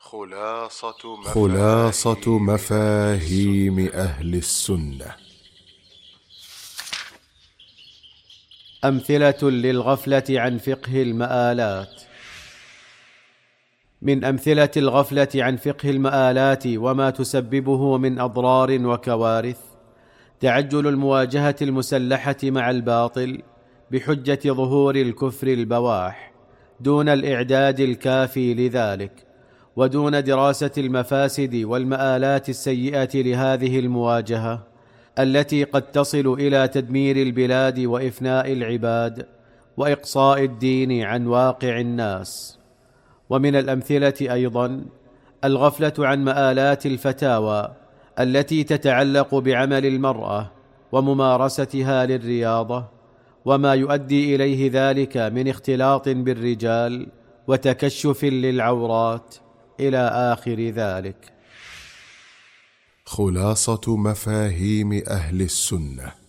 خلاصة مفاهيم أهل السنة. أمثلة للغفلة عن فقه المآلات. من أمثلة الغفلة عن فقه المآلات وما تسببه من أضرار وكوارث تعجل المواجهة المسلحة مع الباطل بحجة ظهور الكفر البواح دون الإعداد الكافي لذلك، ودون دراسة المفاسد والمآلات السيئة لهذه المواجهة التي قد تصل إلى تدمير البلاد وإفناء العباد وإقصاء الدين عن واقع الناس. ومن الأمثلة أيضا الغفلة عن مآلات الفتاوى التي تتعلق بعمل المرأة وممارستها للرياضة وما يؤدي إليه ذلك من اختلاط بالرجال وتكشف للعورات إلى آخر ذلك. خلاصة مفاهيم أهل السنة.